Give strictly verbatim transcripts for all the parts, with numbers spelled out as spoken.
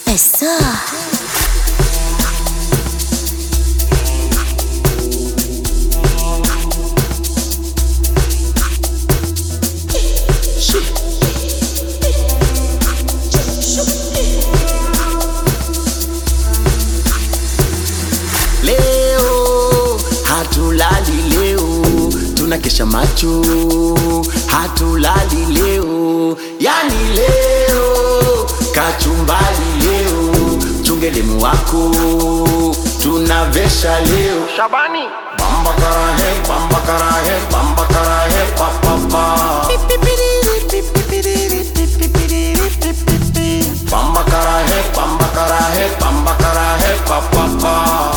Essa. Leo hatulali, leo tunakesha macho, hatulali leo, yani leo kachumbali, leo chungelemu wako tunavesha leo. Shabani bamba karahe, bamba karahe, bamba karahe, pa pa pa. Bamba karahe, bamba karahe, bamba karahe, pa pa pa.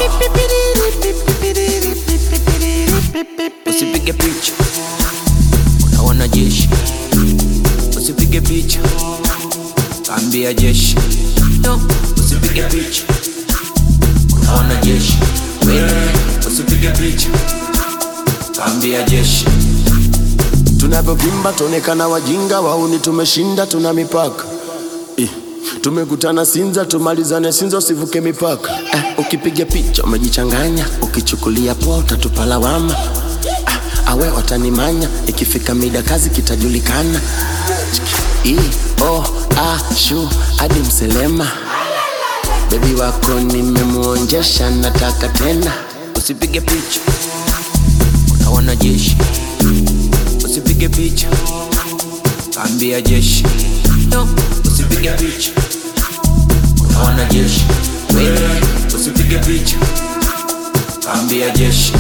Usipige picha unaona jeshi, usipige picha kaambia jeshi. No, usipige picha unaona jeshi, wewe usipige picha kaambia jeshi. Tunavyovimba tuonekana wajinga, wauni tumeshinda, tuna mipaka eh. Tumekutana Sinza, tumalizane Sinza, usivuke mipaka eh. Ukipiga picha umejichanganya, ukichukulia poa utatupa lawama ah, awe watanimanya, ikifika mida kazi kitajulikana. I, oh, ah, shu, adi mselema, baby wako nimemuonjesha, nataka tena. Usipige picha unaona jeshi, usipige picha kaambia jeshi. No, usipige picha unaona jeshi, wewe usipige picha kaambia jeshi.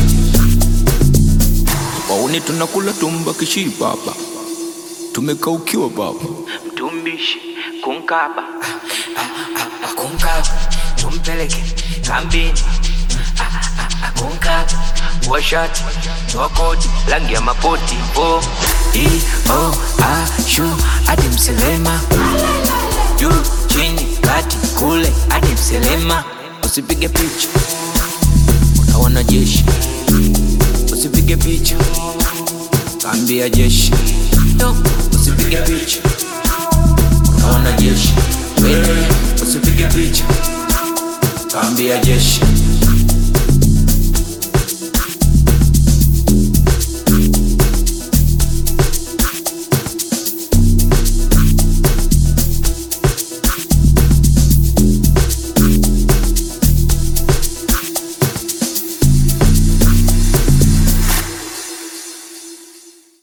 Waone tunakula tumba kishipa hapa, tumekaukiwa baba. Mtumbishi kunkaba kunkaba, tumpeleke kambini kunkaba, washati wakoti langi ya mapoti. Oh, i, oh, ah, shu, adi mselema, juu, chini, kati, kule, adi mselema. Usipige picha unaona jeshi, usipige picha kaambia jeshi. No, usipige picha unaona jeshi, wewe usipige picha kaambia jeshi.